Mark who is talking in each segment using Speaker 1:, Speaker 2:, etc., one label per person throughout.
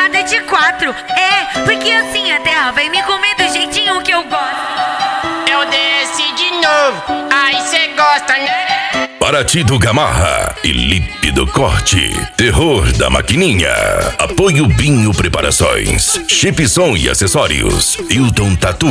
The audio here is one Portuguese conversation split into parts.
Speaker 1: enterrada de 4. É, porque assim a terra vai me comer do jeitinho que eu gosto.
Speaker 2: Eu desci de novo, aí cê gosta, né?
Speaker 3: Paraty do Gamarra e Lípido Corte. Terror da Maquininha. Apoio Binho Preparações. Chipson e Acessórios. Hilton Tatu.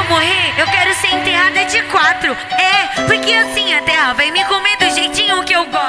Speaker 1: É, porque assim a terra vai me comer do jeitinho que eu gosto.